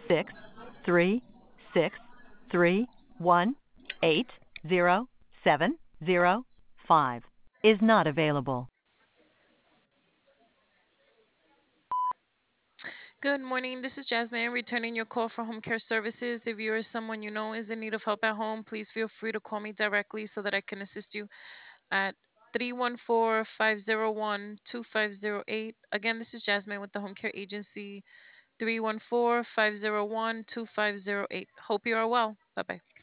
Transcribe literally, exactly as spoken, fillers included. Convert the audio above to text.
six three six three one eight zero seven zero five is not available. Good morning. This is Jasmine returning your call for home care services. If you or someone you know is in need of help at home, please feel free to call me directly so that I can assist you at three one four, five zero one, two five zero eight. Again, this is Jasmine with the Home Care Agency, three one four, five zero one, two five zero eight. Hope you are well. Bye bye.